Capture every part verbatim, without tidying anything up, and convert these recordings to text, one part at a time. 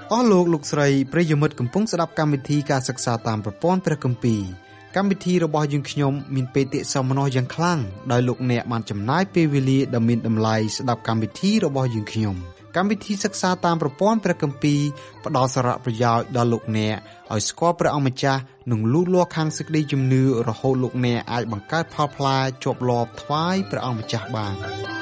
អស់លោកលោកស្រីប្រិយមិត្តកំពុងស្ដាប់កម្មវិធីការសិក្សាតាមប្រព័ន្ធព្រះគម្ពីរកម្មវិធីរបស់យើងខ្ញុំមានបេតិសោមនស្សយ៉ាងខ្លាំងដោយលោកអ្នកបានចំណាយពេលវេលាដ៏មានតម្លៃស្ដាប់កម្មវិធីរបស់យើងខ្ញុំកម្មវិធីសិក្សាតាមប្រព័ន្ធព្រះគម្ពីរផ្ដល់សារៈប្រយោជន៍ដល់លោកអ្នកឲ្យស្គាល់ព្រះអង្គម្ចាស់និងលូតលាស់ខាងសេចក្តីជំនឿរហូតលោកអ្នកអាចបង្កើតផលផ្លែជាប់លាប់ថ្វាយព្រះអង្គម្ចាស់បាន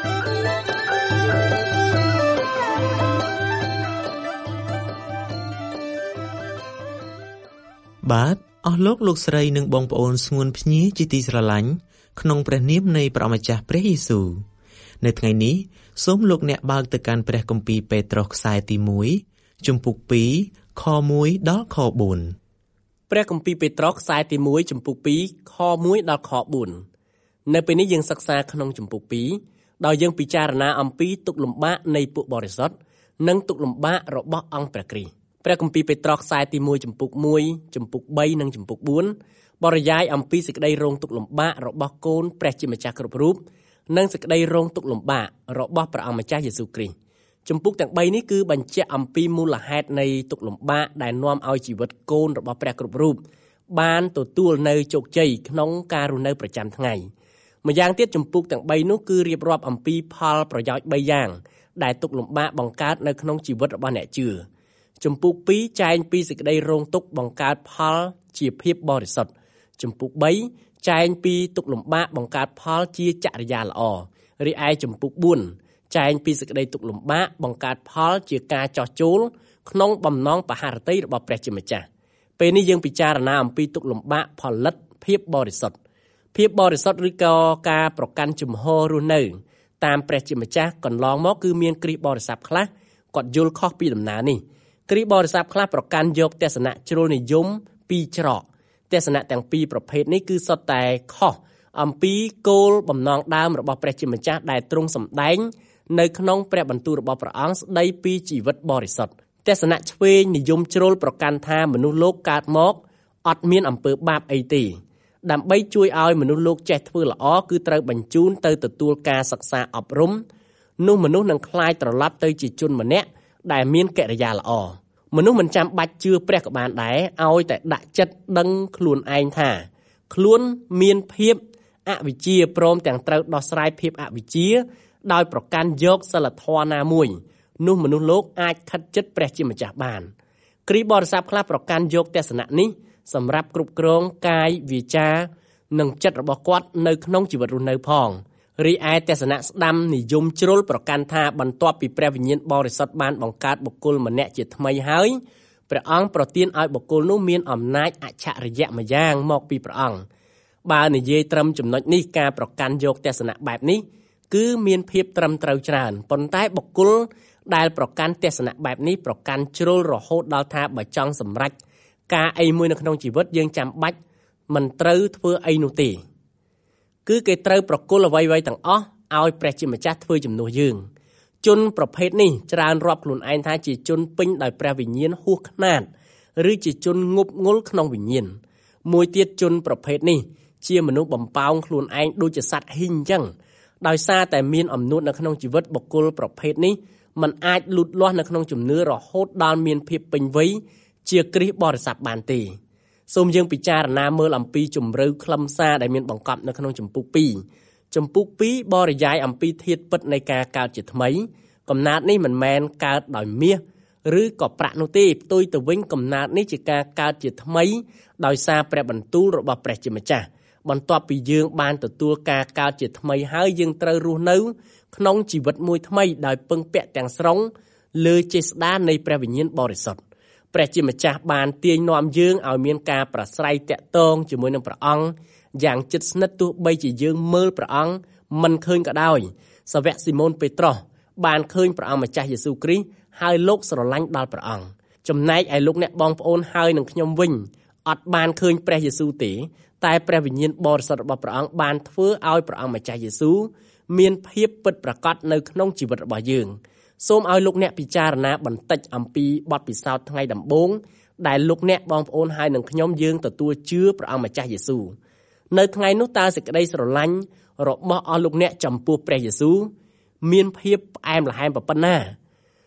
បាទអស់លោកលោកស្រីនិងបងប្អូនស្ងួនភ្ញីជាទីស្រឡាញ់ក្នុងព្រះនាមនៃព្រះម្ចាស់ព្រះយេស៊ូវនៅថ្ងៃនេះសូមលោកអ្នកបើកទៅកាន់ព្រះគម្ពីរពេត្រុសខ្សែទីមួយជំពូកពីរខមួយដល់ខបួនព្រះគម្ពីរពេត្រុសខ្សែទីមួយជំពូកពីរខមួយដល់ខបួននៅពេលនេះយើងសិក្សាក្នុងជំពូកពីរដោយយើងពិចារណាអំពីទុក្ខលំបាកនៃពួកបរិសុទ្ធនិងទុក្ខលំបាករបស់អង្គព្រះគ្រីស្ទព្រះគម្ពីរពេត្រុសខ្សែទីមួយជំពូកមួយជំពូកបីនិងជំពូកបួនបរិយាយអំពីសេចក្តីរងទុក្ខលំបាករបស់កូនព្រះជាម្ចាស់គ្រប់រូបនិងសេចក្តីរងទុក្ខលំបាករបស់ព្រះអង្គម្ចាស់យេស៊ូវគ្រីស្ទជំពូកទាំងបីនេះគឺបញ្ជាក់អំពីមូលហេតុនៃទុក្ខលំបាកដែលនាំឲ្យជីវិតកូនរបស់ព្រះគ្រប់រូបបានទទួលនៅជោគជ័យក្នុងការរស់នៅប្រចាំថ្ងៃម្យ៉ាងទៀតជំពូកទាំងបីនោះគឺរៀបរាប់អំពីផលប្រយោជន៍បីយ៉ាងដែលទុក្ខលំបាកបង្កើតនៅក្នុងជីវិតរបស់អ្នកជឿជំពូកពីរចែងពីសេចក្តីរងទុក្ខបង្កើតផលជាភាពបរិសុទ្ធជំពូកបីចែងពីទុក្ខលំបាកបង្កើតផលជាចរិយាល្អរីឯជំពូកបួនចែងពីសេចក្តីទុក្ខលំបាកបង្កើតផលជាការចោះចូលក្នុងបំណងបហារតីរបស់ព្រះជាម្ចាស់ពេលនេះយើងពិចារណាអំពីទុក្ខលំបាកផលិតភាពបរិសុទ្ធភាពបរិសុទ្ធឬក៏ការប្រកាន់ជំហររស់នៅតាមព្រះជាម្ចាស់កន្លងមកគឺមានគ្រីស្ទបរិស័ទខ្លះគាត់យល់ខុសពីដំណើរនេះគ្រីស្ទបរិស័ទខ្លះប្រកាន់យកទស្សនៈជ្រុលនិយមពីរច្រកទស្សនៈទាំងពីរប្រភេទនេះគឺសុទ្ធតែខុសអំពីគោលបំណងដើមរបស់ព្រះជាម្ចាស់ដែលទ្រង់សម្ដែងនៅក្នុងព្រះបន្ទូលរបស់ព្រះអង្គស្ដីពីជីវិតបរិសុទ្ធទស្សនៈឆ្វេងនិយមជ្រុលប្រកាន់ថាមនុស្សលោកកើតមកអត់មានអំពើបាបអីទេដើម្បីជួយឲ្យមនុស្សលោកចេះធ្វើល្អគឺត្រូវបញ្ជូនទៅទទួលការសិក្សាអប់រំនោះមនុស្សនឹងក្លាយត្រឡប់ទៅជាជនម្នាក់ដែលមានកិរិយាល្អមនុស្សមិនចាំបាច់ជឿព្រះក៏បានដែរឲ្យតែដាក់ចិត្តដឹងខ្លួនឯងថាខ្លួនមានភាពអវិជ្ជាព្រមទាំងត្រូវដោះស្រាយភាពអវិជ្ជាដោយប្រកាន់យកសិលធម៌ណាមួយនោះមនុស្សលោកអាចខិតជិតព្រះជាម្ចាស់បានគ្រីស្ទបរិស័ទខ្លះប្រកាន់យកទស្សនៈនេះសម្រាប់គ្រប់គ្រងកាយវាចានិងចិត្តរបស់គាត់នៅក្នុងជីវិតរស់នៅផងរីឯទស្សនៈស្ដាំនិយមជ្រុលប្រកាន់ថាបន្ទាប់ពីព្រះវិញ្ញាណបរិសុទ្ធបានបង្កើតបុគ្គលម្នាក់ជាថ្មីហើយព្រះអង្គប្រទានឲ្យបុគ្គលនោះមានអំណាចអច្ឆរិយៈម្យ៉ាងមកពីព្រះអង្គបើនិយាយត្រឹមចំណុចនេះការប្រកាន់យកទស្សនៈបែបនេះគឺមានភាពត្រឹមត្រូវច្រើនប៉ុន្តែបុគ្គលដែលប្រកាន់ទស្សនៈបែបនេះប្រកាន់ជ្រុលរហូតដល់ថាបើចង់សម្រេចការអីមួយនៅក្នុងជីវិតយើងចាំបាច់មិនត្រូវធ្វើអីនោះទេគឺគេត្រូវប្រគល់អ្វីៗទាំងអស់ឲ្យព្រះជាម្ចាស់ធ្វើជំនួសយើងជនប្រភេទនេះច្រើនរាប់ខ្លួនឯងថាជាជនពេញដោយព្រះវិញ្ញាណហួសខ្នាតឬជាជនងប់ងល់ក្នុងវិញ្ញាណមួយទៀតជនប្រភេទនេះជាមនុស្សបំប៉ោងខ្លួនឯងដូចជាសត្វហ៊ីងអញ្ចឹងដោយសារតែមានអំនួតនៅក្នុងជីវិតបុគ្គលប្រភេទនេះมันអាចលូតលាស់នៅក្នុងជំនឿរហូតដល់មានភាពពេញវ័យជាគ្រីស្ទបរិស័ទបានទេសូមយើងពិចារណាមើលអំពីជំរឿខ្លឹមសារដែលមានបង្កប់នៅក្នុងជំពូកពីរជំពូកពីរបរិយាយអំពីធាតុពិតនៃការកើតជាថ្មីកំណើតនេះមិនមែនកើតដោយមាសឬក៏ប្រាក់នោះទេផ្ទុយទៅវិញកំណើតនេះជាការកើតជាថ្មីដោយសារព្រះបន្ទូលរបស់ព្រះជាម្ចាស់បន្ទាប់ពីយើងបានទទួលការកើតជាថ្មីហើយយើងត្រូវរស់នៅក្នុងជីវិតមួយថ្មីដោយពឹងពាក់ទាំងស្រុងលើចេស្តានៃព្រះវិញ្ញាណបរិសុទ្ធព្រះជាម្ចាស់បានទាញនាំយើងឲ្យមានការប្រស្រ័យតាក់ទងជាមួយនឹងព្រះអង្គយ៉ាងជិតស្និទ្ធទោះបីជាយើងមើលព្រះអង្គមិនឃើញក៏ដោយសាវកស៊ីម៉ូនពេត្រុសបានឃើញព្រះអង្គម្ចាស់យេស៊ូវគ្រីស្ទហើយលោកស្រឡាញ់ដល់ព្រះអង្គចំណែកឯលោកអ្នកបងប្អូនហើយនឹងខ្ញុំវិញអត់បានឃើញព្រះយេស៊ូវទេតែព្រះវិញ្ញាណបរិសុទ្ធរបស់ព្រះអង្គបានធ្វើឲ្យព្រះអង្គម្ចាស់យេស៊ូវមានភាពពិតប្រាកដនៅក្នុងជីវិតរបស់យើងសូមឲ្យលោកអ្នកពិចារណាបន្តិចអំពីបទពិសោធន៍ថ្ងៃដំបូងដែលលោកអ្នកបងប្អូនហើយនឹងខ្ញុំយើងទទួលជឿព្រះអង្គម្ចាស់យេស៊ូវនៅថ្ងៃនោះតើសេចក្តីស្រឡាញ់របស់អស់លោកអ្នកចំពោះព្រះយេស៊ូវមានភាពផ្អែមល្ហែមប៉ុណ្ណា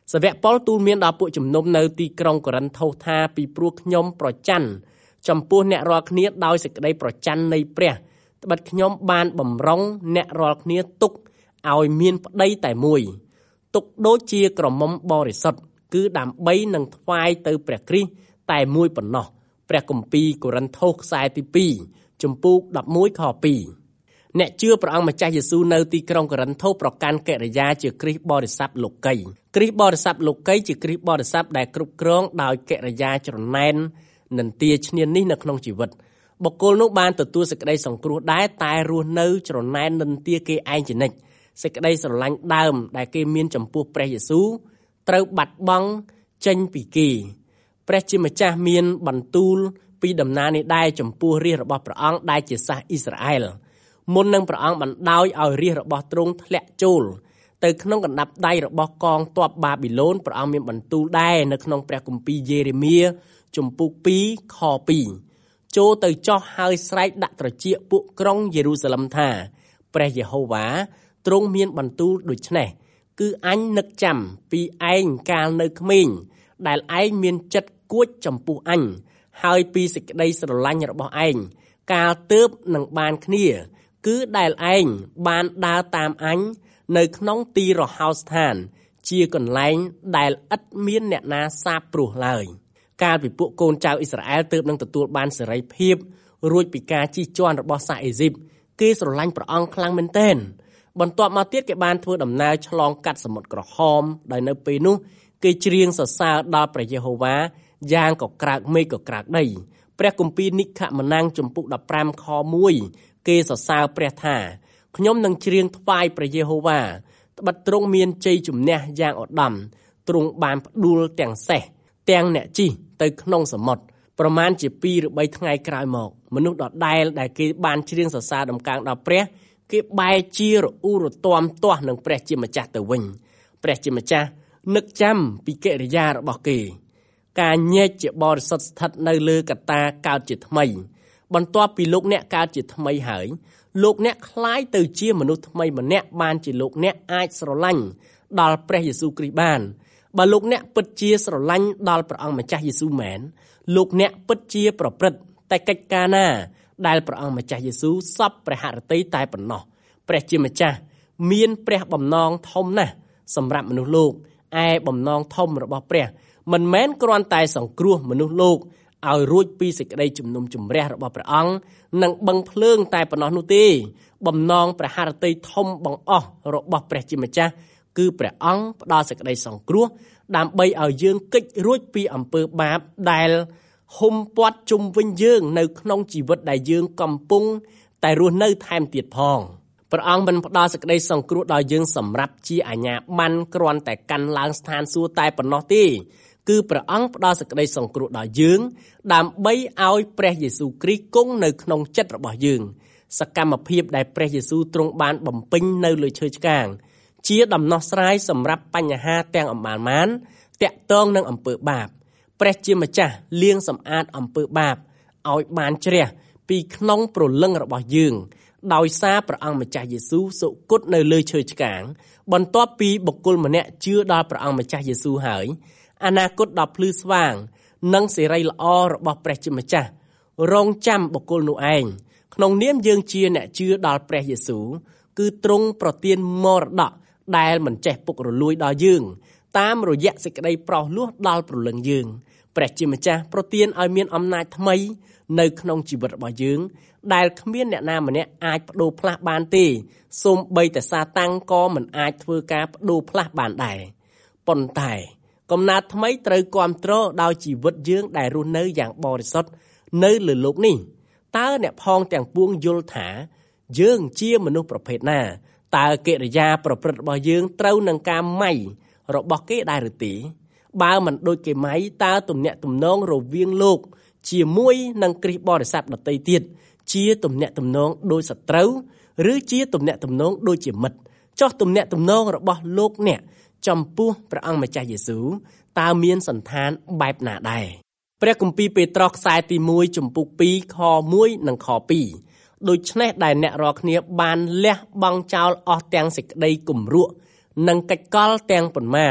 សាវកប៉ុលទូលមានដល់ពួកជំនុំនៅទីក្រុងកូរិនថូសថាពីព្រោះខ្ញុំប្រច័ណ្ឌចំពោះអ្នករាល់គ្នាដោយសេចក្តីប្រច័ណ្ឌនៃព្រះត្បិតខ្ញុំបានបំរុងអ្នករាល់គ្នាទុកឲ្យមានប្តីតែមួយទុកដូចជាក្រមុំបរិសុទ្ធគឺដើម្បីនឹងថ្វាយទៅព្រះគ្រីស្ទតែមួយប៉ុណ្ណោះព្រះគម្ពីរកូរិនថូសខ្សែទីពីរជំពូកដប់មួយខពីរអ្នកជឿព្រះអង្គម្ចាស់យេស៊ូវនៅទីក្រុងកូរិនថូសប្រកាន់កិរិយាជាគ្រីស្ទបរិស័ទលោកីគ្រីស្ទបរិស័ទលោកីជាគ្រីស្ទបរិស័ទដែលគ្រប់គ្រងដោយកិរិយាច្រណែននិន្ទាឈ្នានីសនៅក្នុងជីវិតបុគ្គលនោះបានទទួលសេចក្តីសង្គ្រោះដែរតែរស់នៅច្រណែននិន្ទាគេឯងជានិច្ចសេចក្តីស្រឡាញ់ដើមដែលគេមានចំពោះព្រះយេស៊ូវត្រូវបាត់បង់ចេញពីគេព្រះជាម្ចាស់មានបន្ទូលពីដំណើរនេះដែរចំពោះរាជរបស់ព្រះអង្គដែលជាសាសអ៊ីស្រាអែលមុននឹងព្រះអង្គបណ្ដោយឲ្យរាជរបស់ទ្រង់ធ្លាក់ចូលទៅក្នុងកណ្ដាប់ដៃរបស់កងទ័ពបាប៊ីឡូនព្រះអង្គមានបន្ទូលដែរនៅក្នុងព្រះគម្ពីរយេរេមៀជំពូកពីរខពីរចូលទៅចោះហើយស្រែកដាក់ត្រចៀកពួកក្រុងយេរូសាឡឹមថាព្រះយេហូវ៉ាទ្រង់មានបន្ទូលដូច្នេះគឺអញនឹកចាំពីឯងកាលនៅក្មេងដែលឯងមានចិត្តគួចចំពោះអញហើយពីសេចក្តីស្រឡាញ់របស់ឯងកាលទើបនឹងបានគ្នាគឺដែលឯងបានដើរតាមអញនៅក្នុងទីរហោស្ថានជាកន្លែងដែលឥតមានអ្នកណាសាបព្រោះឡើយកាលពីពួកកូនចៅអ៊ីស្រាអែលទើបនឹងទទួលបានសេរីភាពរួចពីការជិះជាន់របស់សាសអេស៊ីបគេស្រឡាញ់ព្រះអង្គខ្លាំងមែនទែនបន្ទាប់មកទៀតគេបានធ្វើដំណើរឆ្លងកាត់សមុទ្រក្រហមដោយនៅពេលនោះគេច្រៀងសរសើរដល់ព្រះយេហូវ៉ាយ៉ាងក៏ក្រើកមេឃក៏ក្រើកដីព្រះគម្ពីរនិខមណាំងជំពូកដប់ប្រាំខមួយគេសរសើរព្រះថាខ្ញុំនឹងច្រៀងថ្វាយព្រះយេហូវ៉ាត្បិតទ្រង់មានជ័យជំនះយ៉ាងឧត្តមទ្រង់បានផ្ដួលទាំងសេះទាំងអ្នកជិះទៅក្នុងសមុទ្រប្រមាណជាពីរឬបីថ្ងៃក្រោយមកមនុស្សដដែលដែលគេបានច្រៀងសរសើរដំកើងដល់ព្រះគេបែរជារអ៊ូរទាំទាស់នឹងព្រះជាម្ចាស់ទៅវិញព្រះជាម្ចាស់នឹកចាំពីកិរិយារបស់គេការញែកជាបរិសុទ្ធស្ថិតនៅលើកត្តាកើតជាថ្មីបន្ទាប់ពីលោកអ្នកកើតជាថ្មីហើយលោកអ្នកคล้ายទៅជាមនុស្សថ្មីម្នាក់បានជាលោកអ្នកអាចស្រឡាញ់ដល់ព្រះយេស៊ូវគ្រីស្ទបានបើលោកអ្នកពិតជាស្រឡាញ់ដល់ព្រះអង្គម្ចាស់យេស៊ូវមែនលោកអ្នកពិតជាប្រព្រឹត្តតែកិច្ចការណាដែលព្រះអង្គម្ចាស់យេស៊ូវសពព្រះហឫទ័យតែប៉ុណ្ណោះព្រះជាម្ចាស់មានព្រះបំណងធំណាស់សម្រាប់មនុស្សលោកឯបំណងធំរបស់ព្រះមិនមែនគ្រាន់តែសង្គ្រោះមនុស្សលោកឲ្យរួចពីសេចក្តីជំនុំជម្រះរបស់ព្រះអង្គនិងបឹងភ្លើងតែប៉ុណ្ណោះនោះទេបំណងព្រះហឫទ័យធំបង្អស់របស់ព្រះជាម្ចាស់គឺព្រះអង្គផ្ដល់សេចក្តីសង្គ្រោះដើម្បីឲ្យយើងគេចរួចពីអំពើបាបដែលហុំព័ទ្ធជុំវិញយើងនៅក្នុងជីវិតដែលយើងកំពុងតែរស់នៅថែមទៀតផងព្រះអង្គមិនផ្ដល់សេចក្តីសង្គ្រោះដល់យើងសម្រាប់ជាអាជ្ញាប័ណ្ណគ្រាន់តែកាន់ឡើងស្ថានសួគ៌តែប៉ុណ្ណោះទេគឺព្រះអង្គផ្ដល់សេចក្តីសង្គ្រោះដល់យើងដើម្បីឲ្យព្រះយេស៊ូវគ្រីស្ទគង់នៅក្នុងចិត្តរបស់យើងសកម្មភាពដែលព្រះយេស៊ូវទ្រង់បានបំពេញនៅលើឈើឆ្កាងជាដំណោះស្រាយសម្រាប់បញ្ហាទាំងអម្បាលម៉ានតាក់ទងនឹងអំពើបាបព្រះជាម្ចាស់លាងសម្អាតអំពើបាបឲ្យបានជ្រះពីក្នុងព្រលឹងរបស់យើងដោយសារព្រះអង្គម្ចាស់យេស៊ូវសុគតនៅលើឈើឆ្កាងបន្ទាប់ពីបុគ្គលម្នាក់ជឿដល់ព្រះអង្គម្ចាស់យេស៊ូវហើយអនាគតដ៏ភ្លឺស្វាងនិងសេរីល្អរបស់ព្រះជាម្ចាស់រងចាំបុគ្គលនោះឯងក្នុងនាមយើងជាអ្នកជឿដល់ព្រះយេស៊ូវគឺទ្រង់ប្រទានមរតកដែលមិនចេះពុករលួយដល់យើងតាមរយៈសេចក្តីប្រោសលោះដល់ព្រលឹងយើងព្រះជាម្ចាស់ប្រទានឲ្យមានអំណាចថ្មីនៅក្នុងជីវិតរបស់យើងដែលគ្មានអ្នកណាម្នាក់អាចបដូរផ្លាស់បានទេសូម្បីតែសាតាំងក៏មិនអាចធ្វើការបដូរផ្លាស់បានដែរប៉ុន្តែកំណើតថ្មីត្រូវគាំទ្រដោយជីវិតយើងដែលរស់នៅយ៉ាងបរិសុទ្ធនៅលើโลกនេះតើអ្នកផងទាំងពួងយល់ថាយើងជាមនុស្សប្រភេទណាតើកិរិយាប្រព្រឹត្តរបស់យើងត្រូវនឹងការម៉ៃរបស់គេដែរឬទេបើមិនដូចគេម៉ៃតើទំនាក់ទំនងរវាងលោកជាមួយនឹងគ្រីស្ទបរិស័ទដទៃទៀតជាទំនាក់ទំនងដូចសត្រូវឬជាទំនាក់ទំនងដូចជាមិត្តចុះទំនាក់ទំនងរបស់លោកអ្នកចំពោះព្រះអង្គម្ចាស់យេស៊ូវតើមានសន្តានបែបណាដែរព្រះគម្ពីរពេត្រុសខ្សែទីមួយជំពូកពីរខមួយនិងខពីរដូច្នេះដែលអ្នករាល់គ្នាបានលះបង់ចោលអស់ទាំងសេចក្តីគំរក់និងកិច្ចកលទាំងប៉ុន្មាន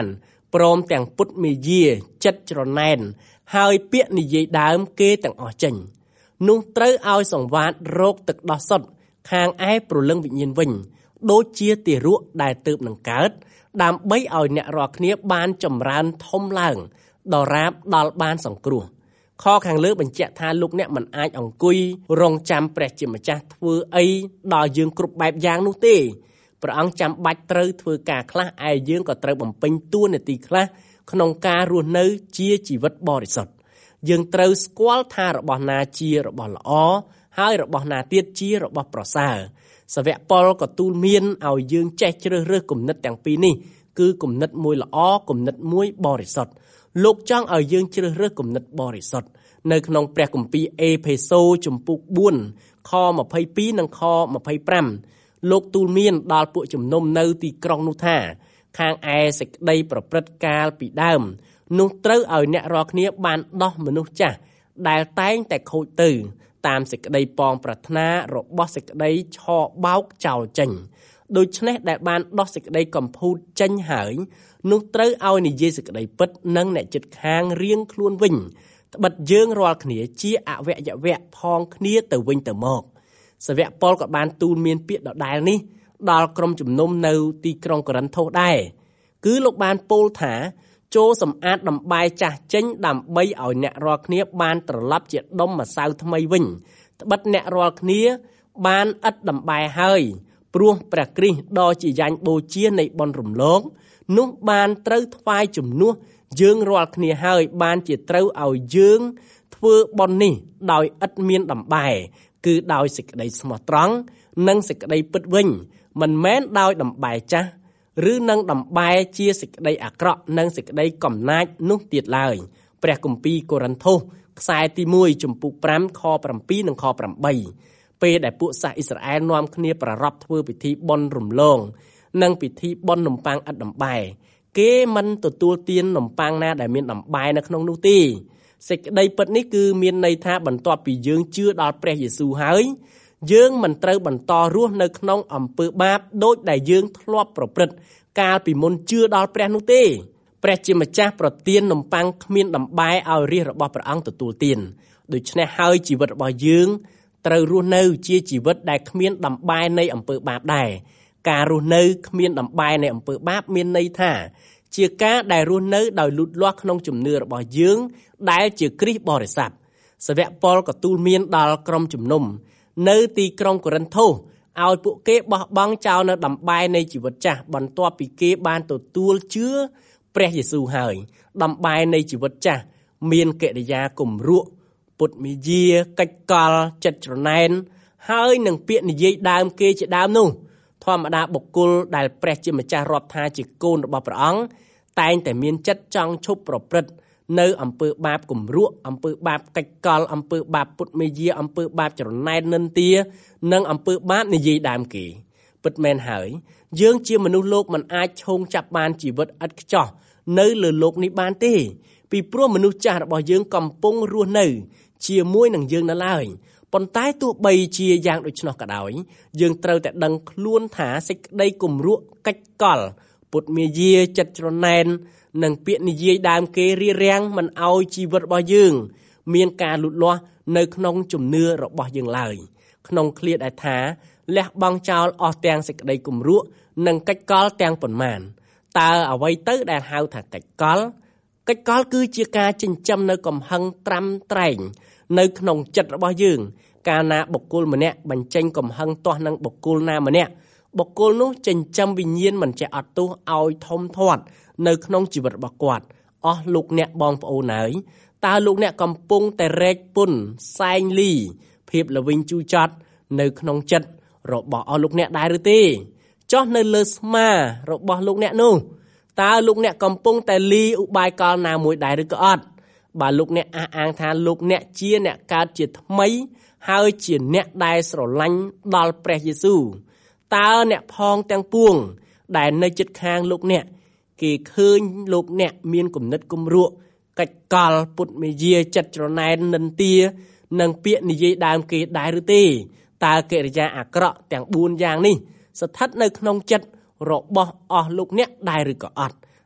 ព្រមទាំងពុតមេយាចិត្តច្រណែនហើយពាក្យនិយាយដើមគេទាំងអស់ចេញនោះត្រូវឲ្យសង្វាតរោគទឹកដោះសុទ្ធខាងឯព្រលឹងវិញ្ញាណវិញដូចជាទារកដែលទើបនឹងកើតដើម្បីឲ្យអ្នករាល់គ្នាបានចម្រើនធំឡើងដរាបដល់បានសង្គ្រោះខខាងលើបញ្ជាក់ថាលោកអ្នកមិនអាចអង្គុយរងចាំព្រះជាម្ចាស់ធ្វើអីដល់យើងគ្រប់បែបយ៉ាងនោះទេព្រះអង្គចាំបាច់ត្រូវធ្វើការខ្លះឯយើងក៏ត្រូវបំពេញតួនាទីខ្លះក្នុងការរស់នៅជាជីវិតបរិសុទ្ធយើងត្រូវស្គាល់ថារបស់ណាជារបស់ល្អហើយរបស់ណាទៀតជារបស់ប្រសើរសាវកប៉ុលក៏ទូលមានឲ្យយើងចេះជ្រើសរើសគំនិតទាំងពីរនេះគឺគំនិតមួយល្អគំនិតមួយបរិសុទ្ធលោកចង់ឲ្យយើងជ្រើសរើសគំនិតបរិសុទ្ធនៅក្នុងព្រះគម្ពីរអេផេសូជំពូកបួនខម្ភៃពីរនិងខម្ភៃប្រាំលោកទូលមានដល់ពួកជំនុំនៅទីក្រុងនោះថាខាងឯសេចក្តីប្រព្រឹត្តកាលពីដើមនោះត្រូវឲ្យអ្នករាល់គ្នាបានដោះមនុស្សចាស់ដែលតែងតែខូចទៅតាមសេចក្តីប៉ងប្រាថ្នារបស់សេចក្តីឆោបោកចោលចេញដូច្នេះដែលបានដោះសេចក្តីកំពូតចេញហើយនោះត្រូវឲ្យនិយាយសេចក្តីពិតនិងអ្នកជិតខាងរៀងខ្លួនវិញត្បិតយើងរាល់គ្នាជាអវយវៈផងគ្នាទៅវិញទៅមកសាវកប៉ុលក៏បានទូលមានពាក្យដដែលនេះដល់ក្រុមជំនុំនៅទីក្រុងកូរិនថូសដែរគឺលោកបានពោលថាចូលសម្អាតដំបែចាស់ចេញដើម្បីឲ្យអ្នករាល់គ្នាបានត្រឡប់ជាដុំម្សៅថ្មីវិញត្បិតអ្នករាល់គ្នាបានឥតដំបែហើយព្រោះព្រះគ្រីស្ទដ៏ជាយ៉ាញ់បូជានៃបុណ្យរំលងនោះបានត្រូវថ្វាយជំនួសយើងរាល់គ្នាហើយបានជាត្រូវឲ្យយើងធ្វើបុណ្យនេះដោយឥតមានដំបែគឺដោយសេចក្តីស្មោះត្រង់និងសេចក្តីពិតវិញមិនមែនដោយដំបែចាស់ឬនឹងដំបែជាសេចក្តីអាក្រក់និងសេចក្តីកំណាចនោះទៀតឡើយព្រះគម្ពីរកូរិនថូសខ្សែទីមួយជំពូកប្រាំខប្រាំពីរនិងខប្រាំបីពេលដែលពួកសាសអ៊ីស្រាអែលនាំគ្នាប្រារព្ធធ្វើពិធីបុណ្យរំលងនិងពិធីបុណ្យនំប៉័ងឥតដំបែគេមិនទទួលទាននំប៉័ងណាដែលមានដំបែនៅក្នុងនោះទេសេចក្តីពិតនេះគឺមានន័យថាបន្ទាប់ពីយើងជឿដល់ព្រះយេស៊ូវហើយយើងមិនត្រូវបន្តរស់នៅក្នុងអំពើបាបដូចដែលយើងធ្លាប់ប្រព្រឹត្តកាលពីមុនជឿដល់ព្រះនោះទេព្រះជាម្ចាស់ប្រទាននំប៉័ងគ្មានដំបែឲ្យរាជរបស់ព្រះអង្គទទួលទានដូច្នេះហើយជីវិតរបស់យើងត្រូវរស់នៅជាជីវិតដែលគ្មានដំបែនៃអំពើបាបដែរការរស់នៅគ្មានដំបែនៃអំពើបាបមានន័យថាជាការដែលរស់នៅដោយលូតលាស់ក្នុងជំនឿរបស់យើងដែលជាគ្រីស្ទបរិស័ទសាវកប៉ុលក៏ទូលមានដល់ក្រុមជំនុំនៅទីក្រុងកូរិនថូសឲ្យពួកគេបោះបង់ចោលនៅដំបែនៃជីវិតចាស់បន្ទាប់ពីគេបានទទួលជឿព្រះយេស៊ូវហើយដំបែនៃជីវិតចាស់មានកិរិយាគំរក់ពុតមេយាកិច្ចកលចិត្តច្រណែនហើយនឹងពាក្យនិយាយដើមគេជាដើមនោះធម្មតាបុគ្គលដែលព្រះជាម្ចាស់រាប់ថាជាកូនរបស់ព្រះអង្គតែងតែមានចិត្តចង់ឈប់ប្រព្រឹត្តនៅអំពើបាបគំរក់អំពើបាបកិច្ចកលអំពើបាបពុតមេយាអំពើបាបច្រណែននិន្ទានិងអំពើបាបនិយាយដើមគេពិតមែនហើយយើងជាមនុស្សលោកមិនអាចឈោងចាប់បានជីវិតឥតខ្ចោះនៅលើโลกនេះបានទេពីព្រោះមនុស្សចាស់របស់យើងកំពុងរស់នៅជាមួយនឹងយើងនៅឡើយប៉ុន្តែទោះបីជាយ៉ាងដូច្នោះក៏ដោយយើងត្រូវតែដឹងខ្លួនថាសេចក្តីគំរក់កិច្ចកលពុតមេយាចិត្តច្រណែននិងពាក្យនិយាយដើមគេរារាំងមិនឲ្យជីវិតរបស់យើងមានការលូតលាស់នៅក្នុងជំនឿរបស់យើងឡើយក្នុងឃ្លាដែលថាលះបង់ចោលអស់ទាំងសេចក្តីគំរក់និងកិច្ចកលទាំងប៉ុន្មានតើអ្វីទៅដែលហៅថាកិច្ចកលកិច្ចកលគឺជាការចិញ្ចឹមនៅកំហឹងត្រាំត្រែងនៅក្នុងចិត្តរបស់យើងកាលណាបុគ្គលម្នាក់បញ្ចេញកំហឹងទាស់នឹងបុគ្គលណាម្នាក់បុគ្គលនោះចិញ្ចឹមវិញ្ញាណមិនចេះអត់ទោសឲ្យធំធាត់នៅក្នុងជីវិតរបស់គាត់អស់លោកអ្នកបងប្អូនហើយតើលោកអ្នកកំពុងតែរែកពុនសែងលីភាពល្វីងជូរចត់នៅក្នុងចិត្តរបស់អស់លោកអ្នកដែរឬទេចុះនៅលើស្មារបស់លោកអ្នកនោះតើលោកអ្នកកំពុងតែលីឧបាយកលណាមួយដែរឬក៏អត់បើលោកអ្នកអះអាងថាលោកអ្នកជាអ្នកកើតជាថ្មីហើយជាអ្នកដែលស្រឡាញ់ដល់ព្រះយេស៊ូវតើអ្នកផងទាំងពួងដែលនៅជិតខាងលោកអ្នកគេឃើញលោកអ្នកមានគំនិតគំរក់កិច្ចកលពុតមេយាចិត្តច្រណែននិន្ទានិងពាក្យនិយាយដើមគេដែរឬទេតើកិរិយាអាក្រក់ទាំងបួនយ៉ាងនេះស្ថិតនៅក្នុងចិត្តរបស់អស់លោកអ្នកដែរឬក៏អត់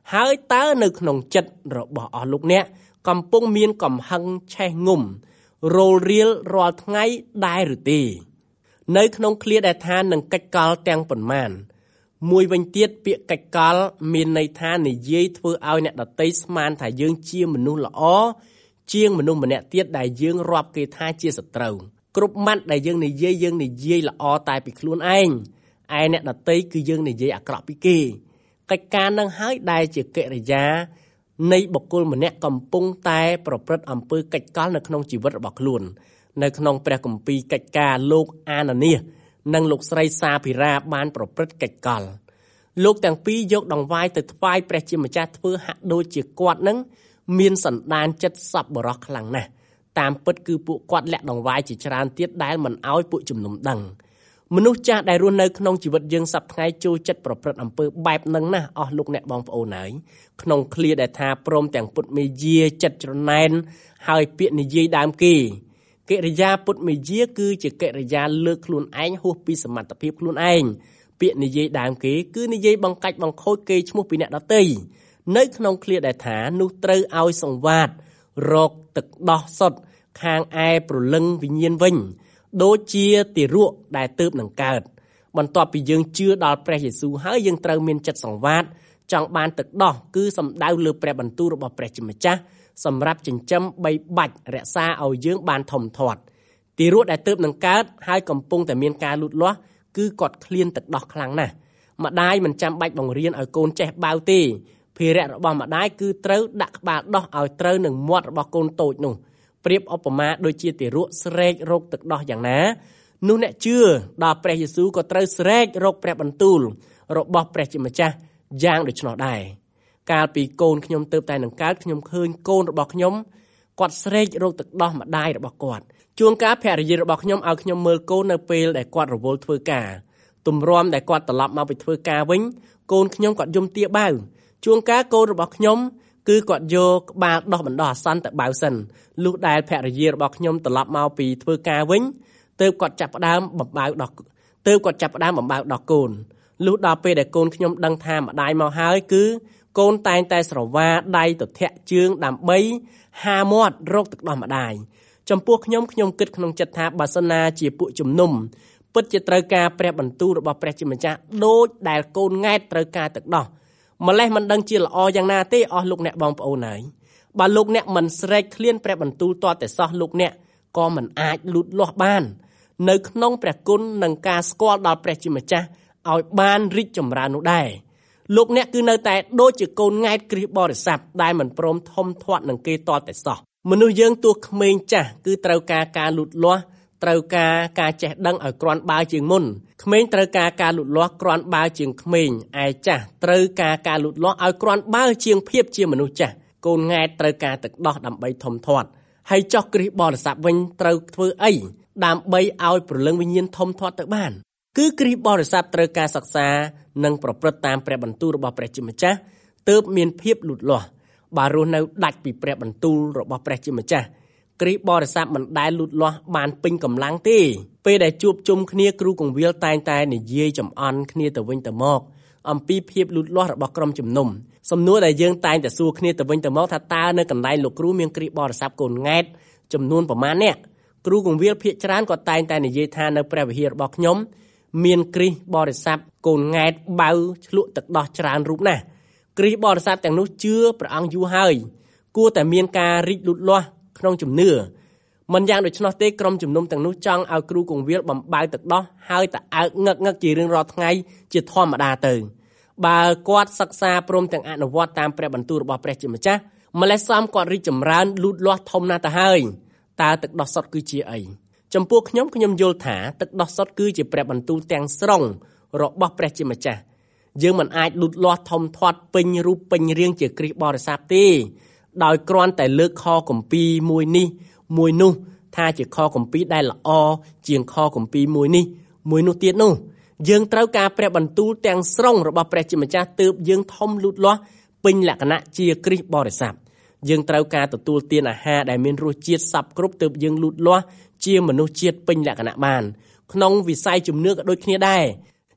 ហើយតើនៅក្នុងចិត្តរបស់អស់លោកអ្នកកំពុងមានកំហឹងឆេះងំរោលរៀលរាល់ថ្ងៃដែរឬទេនៅក្នុងឃ្លាដែលថានឹងកិច្ចកលទាំងប៉ុន្មានមួយវិញទៀតពាក្យកិច្ចកលមានន័យថានិយាយធ្វើឲ្យអ្នកដទៃស្មានថាយើងជាមនុស្សល្អជាងមនុស្សម្នាក់ទៀតដែលយើងរាប់គេថាជាសត្រូវគ្រប់ម៉ាត់ដែលយើងនិយាយយើងនិយាយល្អតែពីខ្លួនឯងឯអ្នកដទៃគឺយើងនិយាយអាក្រក់ពីគេកិច្ចការនឹងហើយដែលជាកិរិយានៃបុគ្គលម្នាក់កំពុងតែប្រព្រឹត្តអំពើកិច្ចកលនៅក្នុងជីវិតរបស់ខ្លួននៅក្នុងព្រះគម្ពីរកិច្ចការលោកអាណានីសនិងលោកស្រីសាភិរាបានប្រព្រឹត្តកិច្ចកលលោកទាំងពីរយកដង្វាយទៅថ្វាយព្រះជាម្ចាស់ធ្វើហាក់ដូចជាគាត់នឹងមានសន្តានចិត្តសប្បុរសខ្លាំងណាស់តាមពិតគឺពួកគាត់លាក់ដង្វាយជាច្រើនទៀតដែលមិនអោយពួកជំនុំដឹងមនុស្សចាស់ដែលរស់នៅក្នុងជីវិតយើងសប្តាហ៍ថ្ងៃចូលចិត្តប្រព្រឹត្តអំពើបែបហ្នឹងណាអស់លោកអ្នកបងប្អូនហើយក្នុងឃ្លាដែលថាព្រមទាំងពុតមេយាចិត្តច្រណែនហើយពាក្យនិយាយដើមគេកិរិយាពុតមេយាគឺជាកិរិយាលើកខ្លួនឯងហួសពីសមត្ថភាពខ្លួនឯងពាក្យនិយាយដើមគេគឺនិយាយបង្កាច់បង្ខូចគេឈ្មោះពីអ្នកដទៃនៅក្នុងឃ្លាដែលថានោះត្រូវឲ្យសង្វាតរកទឹកដោះសុទ្ធខាងឯប្រលឹងវិញ្ញាណវិញដូចជាទារកដែលទើបនឹងកើតបន្ទាប់ពីយើងជឿដល់ព្រះយេស៊ូវហើយយើងត្រូវមានចិត្តសង្វាតចង់បានទឹកដោះគឺសំដៅលើព្រះបន្ទូលរបស់ព្រះជាម្ចាស់សម្រាប់ចិញ្ចឹមបីបាច់រក្សាឲ្យយើងបានធំធាត់ទារកដែលទើបនឹងកើតហើយកំពុងតែមានការលូតលាស់គឺគាត់ឃ្លានទឹកដោះខ្លាំងណាស់ម្ដាយមិនចាំបាច់បង្រៀនឲ្យកូនចេះបាវទេភារៈរបស់ម្ដាយគឺត្រូវដាក់ក្បាលដោះឲ្យត្រូវនឹងមាត់របស់កូនតូចនោះប្រៀបឧបមាដូចជាទារកស្រែករកទឹកដោះយ៉ាងណានោះអ្នកជឿដល់ព្រះយេស៊ូវក៏ត្រូវស្រែករកព្រះបន្ទូលរបស់ព្រះជាម្ចាស់យ៉ាងដូច្នោះដែរកាលពីកូនខ្ញុំទើបតែនឹងកើតខ្ញុំឃើញកូនរបស់ខ្ញុំគាត់ស្រែករកទឹកដោះម្ដាយរបស់គាត់ជួនកាលភរិយារបស់ខ្ញុំឲ្យខ្ញុំមើលកូននៅពេលដែលគាត់រវល់ធ្វើការទម្រាំដែលគាត់ត្រឡប់មកពីធ្វើការវិញកូនខ្ញុំគាត់យំទាបាវជួនកាលកូនរបស់ខ្ញុំគឺគាត់យកក្បាលដោះបណ្ដោះអាសន្នទៅបាវសិនលុះដែលភរិយារបស់ខ្ញុំត្រឡប់មកពីធ្វើការវិញទើបគាត់ចាប់ផ្ដើមបំបៅដោះទើបគាត់ចាប់ផ្ដើមបំបៅដោះកូនលុះដល់ពេលដែលកូនខ្ញុំដឹងថាម្ដាយមកហើយគឺកូនតែងតែស្រវាដៃទៅធាក់ជើងដើម្បីហាមាត់រកទឹកដោះម្ដាយចំពោះខ្ញុំខ្ញុំគិតក្នុងចិត្តថាបើសិនណាជាពួកជំនុំពិតជាត្រូវការព្រះបន្ទូលរបស់ព្រះជាម្ចាស់ដូចដែលកូនង៉ែតត្រូវការទឹកដោះម្លេះមិនដឹងជាល្អយ៉ាងណាទេអស់លោកអ្នកបងប្អូនហើយបើលោកអ្នកមិនស្រែកឃ្លានព្រះបន្ទូលតតែសោះលោកអ្នកក៏មិនអាចលូតលាស់បាននៅក្នុងព្រះគុណនិងការស្គាល់ដល់ព្រះជាម្ចាស់ឲ្យបានរីកចម្រើននោះដែរលោកអ្នកគឺនៅតែដូចជាកូនង៉ែតគ្រីស្ទបរិស័ទដែលមិនព្រមធំធាត់នឹងគេតតែសោះមនុស្សយើងទោះក្មេងចាស់គឺត្រូវការការលូតលាស់ត្រូវការការចេះដឹងឲ្យគ្រាន់បើជាងមុនក្មេងត្រូវការការលូតលាស់គ្រាន់បើជាងក្មេងឯចាស់ត្រូវការការលូតលាស់ឲ្យគ្រាន់បើជាងភាពជាមនុស្សចាស់កូនង៉ែតត្រូវការទឹកដោះដើម្បីធំធាត់ហើយចោះគ្រីស្ទបរិស័ទវិញត្រូវធ្វើអីដើម្បីឲ្យព្រលឹងវិញ្ញាណធំធាត់ទៅបានគឺគ្រីស្ទបរិស័ទត្រូវការសិក្សានិងប្រព្រឹត្តតាមព្រះបន្ទូលរបស់ព្រះជាម្ចាស់ទើបមានភាពលូតលាស់បើរស់នៅដាច់ពីព្រះបន្ទូលរបស់ព្រះជាម្ចាស់គ្រីស្ទបរិស័ទមិនដែលលូតលាស់បានពេញកម្លាំងទេពេលដែលជួបជុំគ្នាគ្រូកង្វៀលតែងតែនិយាយចំអន់គ្នាទៅវិញទៅមកអំពីភាពលូតលាស់របស់ក្រុមជំនុំសំណួរដែលយើងតែងតែសួរគ្នាទៅវិញទៅមកថាតើនៅកន្លែងលោកគ្រូមានគ្រីស្ទបរិស័ទកូនង៉ែតចំនួនប្រមាណអ្នកគ្រូកង្វៀលភាគច្រើនក៏តែងតែនិយាយថានៅព្រះវិហាររបស់ខ្ញុំមានគ្រីស្ទបរិស័ទកូនង៉ែតបៅឆ្លក់ទឹកដោះច្រើនរូបណាស់គ្រីស្ទបរិស័ទទាំងនោះជឿព្រះអង្គយូរហើយគួរតែមានការរីកលូតលាស់ក្នុងជំនឿមិនយ៉ាងដូច្នោះទេក្រុមជំនុំទាំងនោះចង់ឲ្យគ្រូកង្វៀលបំបៅទឹកដោះហើយតែអើកងឹកងឹកជារៀងរាល់ថ្ងៃជាធម្មតាទៅបើគាត់សិក្សាព្រមទាំងអនុវត្តតាមព្រះបន្ទូលរបស់ព្រះជាម្ចាស់ម្លេះសំគាត់រីកចម្រើនលូតលាស់ធំណាស់ទៅហើយតើទឹកដោះសុទ្ធគឺជាអីចំពោះខ្ញុំខ្ញុំយល់ថាទឹកដោះសុទ្ធគឺជាព្រះបន្ទូលទាំងស្រុងរបស់ព្រះជាម្ចាស់យើងមិនអាចលូតលាស់ធំធាត់ពេញរូបពេញរាងជាគ្រីស្ទបរិស័ទទេដោយគ្រាន់តែលើកខគម្ពីរមួយនេះមួយនោះថាជាខគម្ពីរដែលល្អជាងខគម្ពីរមួយនេះមួយនោះទៀតនោះយើងត្រូវការព្រះបន្ទូលទាំងស្រុងរបស់ព្រះជាម្ចាស់ទើបយើងធំលូតលាស់ពេញលក្ខណៈជាគ្រីស្ទបរិស័ទយើងត្រូវការទទួលទានអាហារដែលមានរសជាតិសព្វគ្រប់ទើបយើងលូតលាស់ជាមនុស្សជាតិពេញលក្ខណៈបានក្នុងវិស័យជំនឿក៏ដូចគ្នាដែរ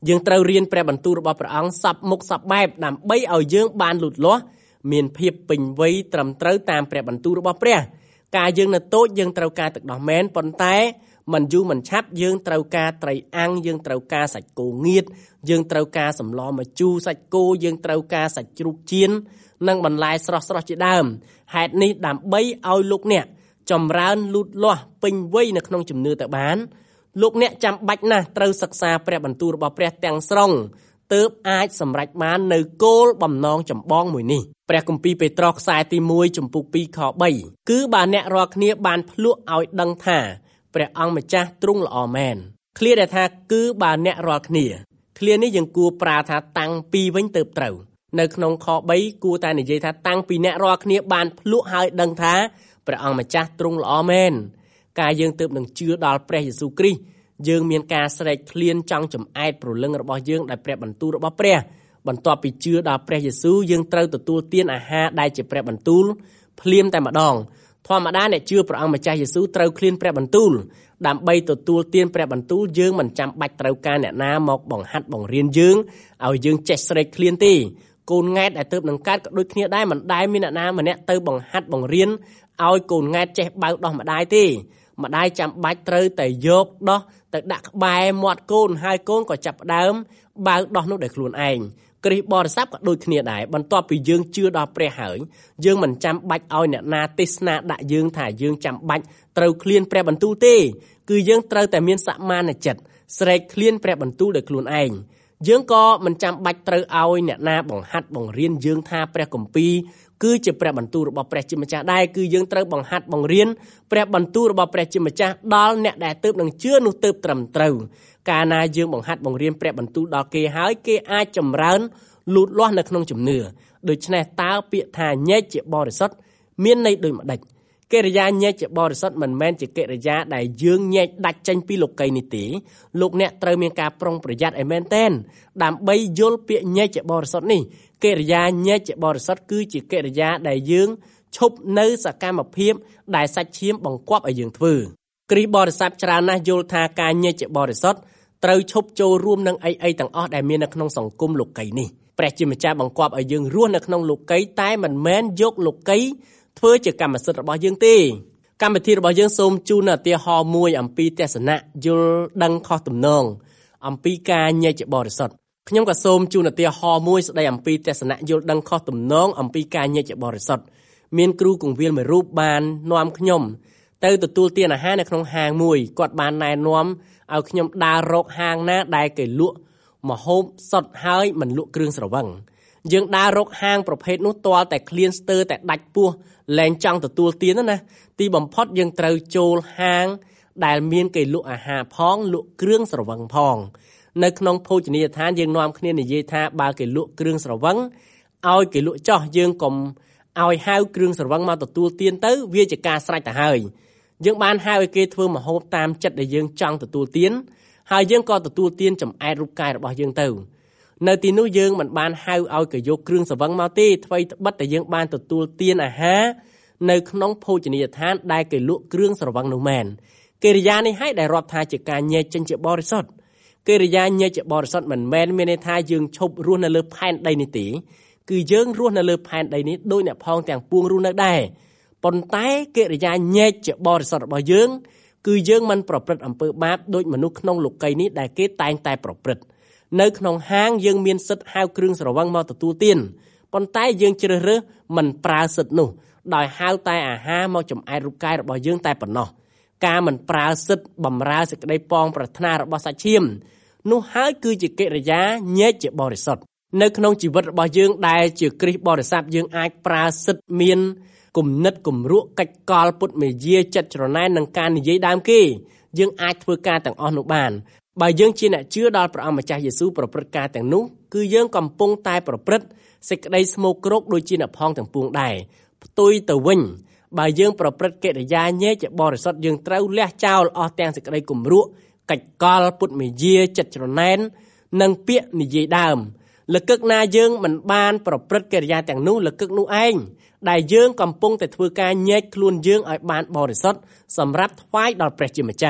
យើងត្រូវរៀនព្រះបន្ទូលរបស់ព្រះអង្គសពមុខសពបែបដើម្បីឲ្យយើងបានលូតលាស់មានភាពពេញវ័យត្រឹមត្រូវតាមព្រះបន្ទូលរបស់ព្រះការយើងនៅតូចយើងត្រូវការទឹកដោះមែនប៉ុន្តែមិនយូរមិនឆាប់យើងត្រូវការត្រីអាំងយើងត្រូវការសាច់គោងៀតយើងត្រូវការសម្លម្ជូរសាច់គោយើងត្រូវការសាច់ជ្រូកចៀននិងបន្លែស្រស់ៗជាដើមហេតុនេះដើម្បីឲ្យលោកអ្នកចម្រើនលូតលាស់ពេញវ័យនៅក្នុងជំនឿទៅបានលោកអ្នកចាំបាច់ណាស់ត្រូវសិក្សាព្រះបន្ទូលរបស់ព្រះទាំងស្រុងទើបអាចសម្រេចបាននៅគោលបំណងចម្បងមួយនេះព្រះគម្ពីរពេត្រុសខ្សែទីមួយចំពុកពីរខបីគឺបើអ្នករាល់គ្នាបានភ្លក់ឲ្យដឹងថាព្រះអង្គម្ចាស់ទ្រង់ល្អមែនឃ្លាដែលថាគឺបើអ្នករាល់គ្នាឃ្លានេះយើងគួរប្រើថាតាំងពីវិញទៅត្រូវនៅក្នុងខបីគួរតែនិយាយថាតាំងពីអ្នករាល់គ្នាបានភ្លក់ហើយដឹងថាព្រះអង្គម្ចាស់ទ្រង់ល្អមែនការយើងទើបនឹងជឿដល់ព្រះយេស៊ូវគ្រីស្ទយើងមានការស្រែកឃ្លានចង់ចំអែតព្រលឹងរបស់យើងដោយព្រះបន្ទូលរបស់ព្រះបន្ទាប់ពីជឿដល់ព្រះយេស៊ូវយើងត្រូវទទួលទានអាហារដែលជាព្រះបន្ទូលភ្លាមតែម្ដងធម្មតាអ្នកជឿព្រះអង្គម្ចាស់យេស៊ូវត្រូវឃ្លានព្រះបន្ទូលដើម្បីទទួលទានព្រះបន្ទូលយើងមិនចាំបាច់ត្រូវការអ្នកណាមកបង្ហាត់បង្រៀនយើងឲ្យយើងចេះស្រែកឃ្លានទេកូនង៉ែតដែលទើបនឹងកើតក៏ដូចគ្នាដែរមិនដែលមានអ្នកណាម្នាក់ទៅបង្ហាត់បង្រៀនឲ្យកូនង៉ែតចេះបើកដោះម្ដាយទេម្ដាយចាំបាច់ត្រូវតែយកដោះទៅដាក់ក្បែរមាត់កូនហើយកូនក៏ចាប់ផ្ដើមបើកដោះនោះដោយខ្លួនឯងគ្រីស្ទបរិស័ទក៏ដូចគ្នាដែរបន្ទាប់ពីយើងជឿដល់ព្រះហើយយើងមិនចាំបាច់ឲ្យអ្នកណាទេសនាដាក់យើងថាយើងចាំបាច់ត្រូវឃ្លានព្រះបន្ទូលទេគឺយើងត្រូវតែមានសមានចិត្តស្រែកឃ្លានព្រះបន្ទូលដោយខ្លួនឯងយើងក៏មិនចាំបាច់ត្រូវឲ្យអ្នកណាបង្ហាត់បង្រៀនយើងថាព្រះគម្ពីរគឺជាព្រះបន្ទូលរបស់ព្រះជាម្ចាស់ដែរគឺយើងត្រូវបង្ហាត់បង្រៀនព្រះបន្ទូលរបស់ព្រះជាម្ចាស់ដល់អ្នកដែលទើបនឹងជឿនោះទើបត្រឹមត្រូវកាលណាយើងបង្ហាត់បង្រៀនព្រះបន្ទូលដល់គេហើយគេអាចចម្រើនលូតលាស់នៅក្នុងជំនឿដូច្នេះតើពាក្យថាញែកជាបរិសុទ្ធមានន័យដូចម្ដេចកិរិយាញែកជាបរិសុទ្ធមិនមែនជាកិរិយាដែលយើងញែកដាច់ចេញពីលោកីយ៍នេះទេលោកអ្នកត្រូវមានការប្រុងប្រយ័ត្នឲ្យមែនទែនដើម្បីយល់ពាក្យញែកជាបរិសុទ្ធនេះកិរិយាញែកជាបរិសុទ្ធគឺជាកិរិយាដែលយើងឈប់នៅសកម្មភាពដែលសាច់ឈាមបង្គាប់ឲ្យយើងធ្វើគ្រីស្ទបរិស័ទច្រើនណាស់យល់ថាការញែកជាបរិសុទ្ធត្រូវឈប់ចូលរួមនឹងអីអីទាំងអស់ដែលមាននៅក្នុងសង្គមលោកីយ៍នេះព្រះជាម្ចាស់បង្គាប់ឲ្យយើងរស់នៅក្នុងលោកីយ៍តែមិនមែនយកលោកីយ៍ធ្វើជាកម្មសិទ្ធិរបស់យើងទេកម្មវិធីរបស់យើងសូមជូនឧទាហរណ៍មួយអំពីទស្សនៈយល់ដឹងខុសទំនងអំពីការញែកជាបរិសុទ្ធខ្ញុំក៏សូមជូនឧទាហរណ៍មួយស្ដីអំពីទស្សនៈយល់ដឹងខុសទំនងអំពីការញែកជាបរិសុទ្ធមានគ្រូគង្វាលមួយរូបបាននាំខ្ញុំទៅទទួលទានអាហារនៅក្នុងហាងមួយគាត់បានណែនាំឲ្យខ្ញុំដើររកហាងណាដែលគេលក់ម្ហូបសុទ្ធហើយមិនលក់គ្រឿងស្រវឹងយើងដើររកហាងប្រភេទនោះទាល់តែឃ្លានស្ទើរតែដាច់ពោះលែងចង់ទទួលទានណាទីបំផុតយើងត្រូវចូលហាងដែលមានគេលក់អាហារផងលក់គ្រឿងស្រវឹងផងនៅក្នុងភោជនីយដ្ឋានយើងនាំគ្នានិយាយថាបើគេលក់គ្រឿងស្រវឹងឲ្យគេលក់ចោះយើងកុំឲ្យហៅគ្រឿងស្រវឹងមកទទួលទានទៅវាជាការស្រេចទៅហើយយើងបានហៅឲ្យគេធ្វើម្ហូបតាមចិត្តដែលយើងចង់ទទួលទានហើយយើងក៏ទទួលទានចម្អែតរូបកាយរបស់យើងទៅនៅទីនោះយើងមិនបានហៅឲ្យគេយកគ្រឿងស្រវឹងមកទេថ្មីត្បិតតែយើងបានទទួលទានអាហារនៅក្នុងភោជនីយដ្ឋានដែលគេលក់គ្រឿងស្រវឹងនោះមែនកិរិយានេះហើយដែលរាប់ថាជាការញែកចេញជាបរិសុទ្ធកិរិយាញែកជាបរិសុទ្ធមិនមែនមានន័យថាយើងឈប់រស់នៅលើផែនដីនេះទេគឺយើងរស់នៅលើផែនដីនេះដោយអ្នកផងទាំងពួងរស់នៅដែរប៉ុន្តែកិរិយាញែកជាបរិសុទ្ធរបស់យើងគឺយើងមិនប្រព្រឹត្តអំពើបាបដូចមនុស្សក្នុងលោកីយ៍នេះដែលគេតែងតែប្រព្រឹត្តនៅក្នុងហាងយើងមានសិទ្ធិហៅគ្រឿងស្រវឹងមកទទួលទានប៉ុន្តែយើងជ្រើសរើសមិនប្រើសិទ្ធិនោះដោយហៅតែអាហារមកចំអែតរូបកាយរបស់យើងតែប៉ុណ្ណោះការមិនប្រើសិទ្ធិបម្រើសេចក្តីប៉ងប្រាថ្នារបស់សាច់ឈាមនោះហើយគឺជាកិរិយាញែកជាបរិសុទ្ធនៅក្នុងជីវិតរបស់យើងដែលជាគ្រីស្ទបរិស័ទយើងអាចប្រើសិទ្ធិមានគំនិតគំរក់កិច្ចកលពុតមេយាចិត្តច្រណែននឹងការនិយាយដើមគេយើងអាចធ្វើការទាំងអស់នោះបានបើយើងជាអ្នកជឿដល់ព្រះអង្គម្ចាស់យេស៊ូវប្រព្រឹត្តការទាំងនោះគឺយើងកំពុងតែប្រព្រឹត្តសេចក្តីស្មោកគ្រោកដូចជាអ្នកផងទាំងពួងដែរផ្ទុយទៅវិញបើយើងប្រព្រឹត្តកិរិយាញែកជាបរិសុទ្ធយើងត្រូវលះចោលអស់ទាំងសេចក្តីគំរក់កិច្ចកលពុតមេយាចិត្តច្រណែននិងពាក្យនិយាយដើមលកឹកណាយើងមិនបានប្រព្រឹត្តកិរិយាទាំងនោះលកឹកនោះឯងដែលយើងកំពុងតែធ្វើការញែកខ្លួនយើងឲ្យបានបរិសុទ្ធសម្រាប់ថ្វាយដល់ព្រះជាម្ចាស់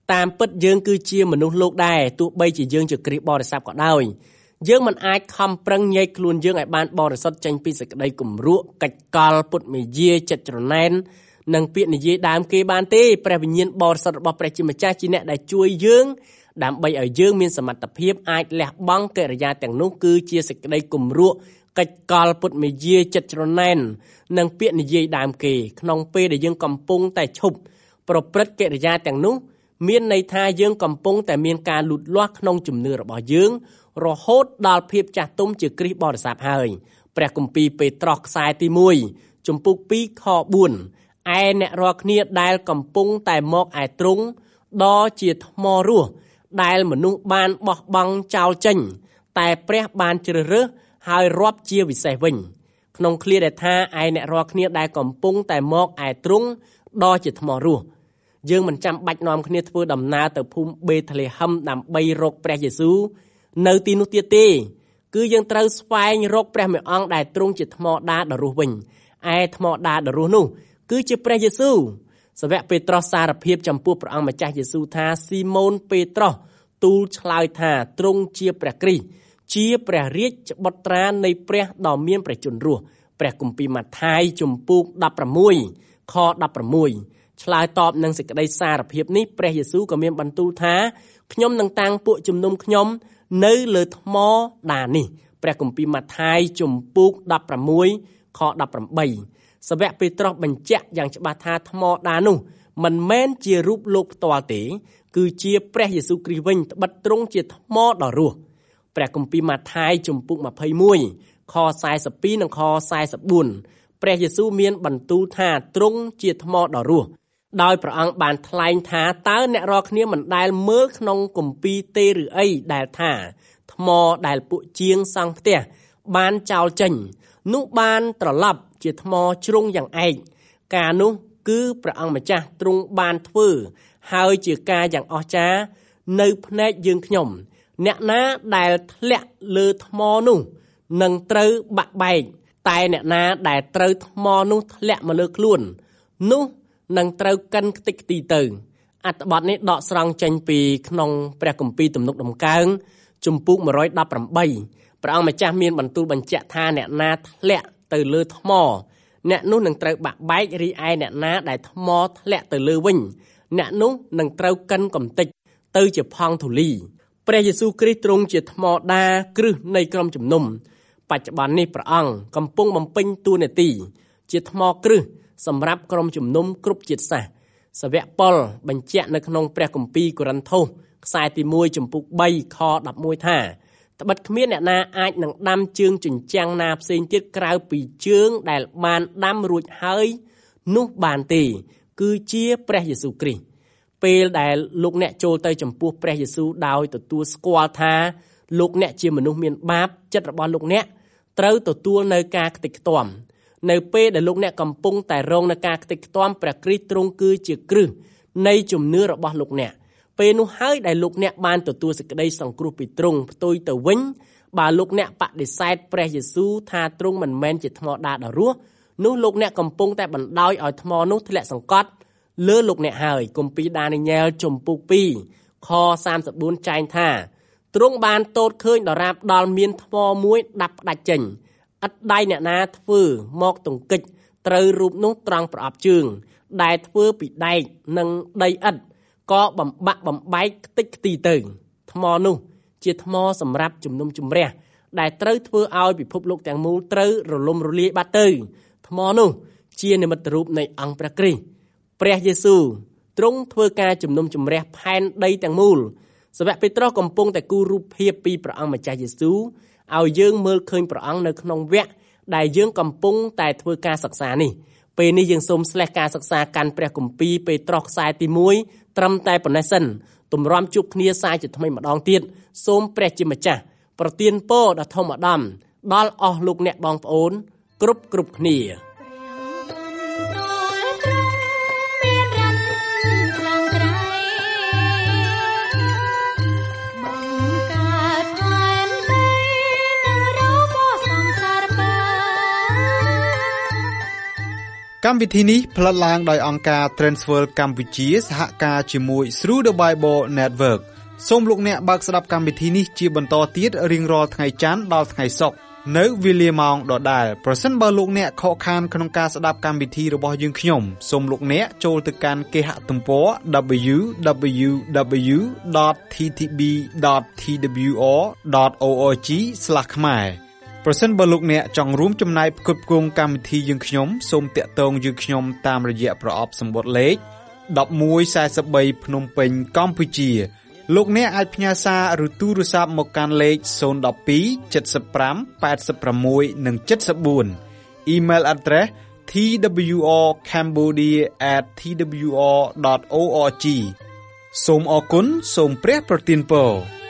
តាមពិតយើងគឺជាមនុស្សលោកដែរទោះបីជាយើងជាគ្រីស្ទបរិស័ទក៏ដោយយើងមិនអាចខំប្រឹងញែកខ្លួនយើងឲ្យបានបរិសុទ្ធចេញពីសេចក្តីគំរក់កិច្ចកលពុតមេយាចិត្តច្រណែននិងពាក្យនិយាយដើមគេបានទេព្រះវិញ្ញាណបរិសុទ្ធរបស់ព្រះជាម្ចាស់ជាអ្នកដែលជួយយើងដើម្បីឲ្យយើងមានសមត្ថភាពអាចលះបង់កិរិយាទាំងនោះគឺជាសេចក្តីគំរក់កិច្ចកលពុតមេយាចិត្តច្រណែននិងពាក្យនិយាយដើមគេក្នុងពេលដែលយើងកំពុងតែឈប់ប្រព្រឹត្តកិរិយាទាំងនោះមានន័យថាយើងកំពុងតែមានការលូតលាស់ក្នុងជំនឿរបស់យើងរហូតដល់ភាពចាស់ទុំជាគ្រីស្ទបរិស័ទហើយព្រះគម្ពីរពេត្រុសខ្សែទីមួយជំពូកពីរខបួនឯអ្នករាល់គ្នាដែលកំពុងតែមកឯទ្រង់ដ៏ជាថ្មរស់ដែលមនុស្សបានបោះបង់ចោលចេញតែព្រះបានជ្រើសរើសហើយរាប់ជាវិសេសវិញក្នុងឃ្លាដែលថាឯអ្នករាល់គ្នាដែលកំពុងតែមកឯទ្រង់ដ៏ជាថ្មរស់យើងមិនចាំបាច់នាំគ្នាធ្វើដំណើរទៅភូមិបេតលេហឹមដើម្បីរកព្រះយេស៊ូវនៅទីនោះទៀតទេគឺយើងត្រូវស្វែងរកព្រះមេអង្គដែលទ្រង់ជាថ្មដាដ៏រស់វិញឯថ្មដាដ៏រស់នោះគឺជាព្រះយេស៊ូវសាវកពេត្រុសសារភាពចំពោះព្រះអង្គម្ចាស់យេស៊ូវថាស៊ីម៉ូនពេត្រុសទូលឆ្លើយថាទ្រង់ជាព្រះគ្រីស្ទជាព្រះរាជបុត្រានៃព្រះដ៏មានព្រះជន្មរស់ព្រះគម្ពីរម៉ាថាយជំពូកដប់ប្រាំមួយខដប់ប្រាំមួយឆ្លើយតបនឹងសេចក្តីសារភាពនេះព្រះយេស៊ូវក៏មានបន្ទូលថាខ្ញុំនឹងតាំងពួកជំនុំខ្ញុំនៅលើថ្មដានេះព្រះគម្ពីរម៉ាថាយជំពូកដប់ប្រាំមួយខដប់ប្រាំបីសាវកពេត្រុសបញ្ជាក់យ៉ាងច្បាស់ថាថ្មដានោះមិនមែនជារូបលោកផ្ទាល់ទេគឺជាព្រះយេស៊ូវគ្រីស្ទវិញត្បិតទ្រង់ជាថ្មដ៏រស់ព្រះគម្ពីរម៉ាថាយជំពូកម្ភៃមួយខសែសិបពីរនិងខសែសិបបួនព្រះយេស៊ូវមានបន្ទូលថាទ្រង់ជាថ្មដ៏រស់ដោយព្រះអង្គបានថ្លែងថាតើអ្នករាល់គ្នាមិនដែលមើលក្នុងគម្ពីរទេឬអីដែលថាថ្មដែលពួកជាងសង់ផ្ទះបានចោលចេញនោះបានត្រឡប់ជាថ្មជ្រុងយ៉ាងឯកការនោះគឺព្រះអង្គម្ចាស់ទ្រង់បានធ្វើហើយជាការយ៉ាងអស្ចារ្យនៅភ្នែកយើងខ្ញុំអ្នកណាដែលធ្លាក់លើថ្មនោះនឹងត្រូវបាក់បែកតែអ្នកណាដែលត្រូវថ្មនោះធ្លាក់មកលើខ្លួននោះនឹងត្រូវកិនខ្ទេចខ្ទីទៅអត្ថបទនេះដកស្រង់ចេញពីក្នុងព្រះគម្ពីរទំនុកដំកើងជំពូកមួយដប់ប្រាំបីព្រះអង្គម្ចាស់មានបន្ទូលបញ្ជាក់ថាអ្នកណាធ្លាក់ទៅលើថ្មអ្នកនោះនឹងត្រូវបាក់បែករីឯអ្នកណាដែលថ្មធ្លាក់ទៅលើវិញអ្នកនោះនឹងត្រូវកិនកំទេចទៅជាផង់ធូលីព្រះយេស៊ូវគ្រីស្ទទ្រង់ជាថ្មដាគ្រឹះនៃក្រុមជំនុំបច្ចុប្បន្ននេះព្រះអង្គកំពុងបំពេញតួនាទីជាថ្មគ្រឹះសម្រាប់ក្រុមជំនុំគ្រប់ជាតិសាសន៍សាវកប៉ុលបញ្ជាក់នៅក្នុងព្រះគម្ពីរកូរិនថូសខ្សែទីមួយជំពូកបីខដប់មួយថាត្បិតគ្មានអ្នកណាអាចនឹងដាំជើងជញ្ជាំងណាផ្សេងទៀតក្រៅពីជើងដែលបានដាំរួចហើយនោះបានទេគឺជាព្រះយេស៊ូវគ្រីស្ទពេលដែលលោកអ្នកចូលទៅចំពោះព្រះយេស៊ូវដោយទទួលស្គាល់ថាលោកអ្នកជាមនុស្សមានបាបចិត្តរបស់លោកអ្នកត្រូវទទួលនៅការខ្ទេចខ្ទាំនៅពេលដែលលោកអ្នកកំពុងតែរងនឹងការខ្ទេចខ្ទាំព្រះគ្រីស្ទទ្រង់គឺជាគ្រឹះនៃជំនឿរបស់លោកអ្នកពេលនោះហើយដែលលោកអ្នកបានទទួលសេចក្តីសង្គ្រោះពីទ្រង់ផ្ទុយទៅវិញបើលោកអ្នកបដិសេធព្រះយេស៊ូវថាទ្រង់មិនមែនជាថ្មដាដ៏រស់នោះលោកអ្នកកំពុងតែបណ្ដោយឲ្យថ្មនោះធ្លាក់សង្កត់លើលោកអ្នកហើយគម្ពីរដានីយ៉ែលជំពូកពីរខសាមសិបបួនចែងថាទ្រង់បានទតឃើញដរាបដល់មានថ្មមួយដាប់ផ្ដាច់ចេញឥតដៃអ្នកណាធ្វើមកទង្គិចត្រូវរូបនោះត្រង់ប្រអប់ជើងដែលធ្វើពីដែកនិងដីឥដ្ឋក៏បំបាក់បំបែកខ្ទេចខ្ទីទៅថ្មនោះជាថ្មសម្រាប់ជំនុំជម្រះដែលត្រូវធ្វើឲ្យពិភពលោកទាំងមូលត្រូវរលំរលាយបាត់ទៅថ្មនោះជានិមិត្តរូបនៃអង្គព្រះគ្រីស្ទព្រះយេស៊ូវទ្រង់ធ្វើការជំនុំជម្រះផែនដីទាំងមូលសាវកពេត្រុសកំពុងតែគូររូបភាពពីព្រះអង្គម្ចាស់យេស៊ូវឲ្យយើងមើលឃើញព្រះអង្គនៅក្នុងវគ្គដែលយើងកំពុងតែធ្វើការសិក្សានេះពេលនេះយើងសូមស្លេះការសិក្សាកាន់ព្រះគម្ពីរពេត្រុសខ្សែទីមួយត្រឹមតែប៉ុណ្ណេះសិនទម្រាំជួបគ្នាសាជាថ្មីម្ដងទៀតសូមព្រះជាម្ចាស់ប្រទានពរដ៏ធំឧត្តមដល់អស់លោកអ្នកបងប្អូនគ្រប់គ្រប់គ្នាកម្មវិធីនេះផ្លាត់ឡើងដោយអង្គការ Transworld កម្ពុជាសហការជាមួយ Through the Bible Network សូមលោកអ្នកបើកស្ដាប់កម្មវិធីនេះជាបន្តទៀតរៀងរាល់ថ្ងៃច័ន្ទដល់ថ្ងៃសុក្រនៅវេលាម៉ោងដដែលប្រសិនបើលោកអ្នកខកខានក្នុងការស្ដាប់កម្មវិធីរបស់យើងខ្ញុំសូមលោកអ្នកចូលទៅកាន់គេហទំព័រ double-u double-u double-u ដត t t b ដត t w r ដត org ស្លាស ខ្មែរប្រសិនបើលោកអ្នកចង់រួមចំណែកផ្គត់ផ្គង់កម្មវិធីយើងខ្ញុំសូមតាក់ទងយើងខ្ញុំតាមរយៈប្រអប់សម្បត្តិលេខmột một bốn baភ្នំពេញកម្ពុជាលោកអ្នកអាចផ្ញើសារឬទូរស័ព្ទមកកាន់លេខศูนย์ หนึ่ง สอง เจ็ด ห้า แปด หก និង เจ็ด สี่ Email address t w r cambodia at t w r dot org សូមអរគុណសូមព្រះប្រទានពរ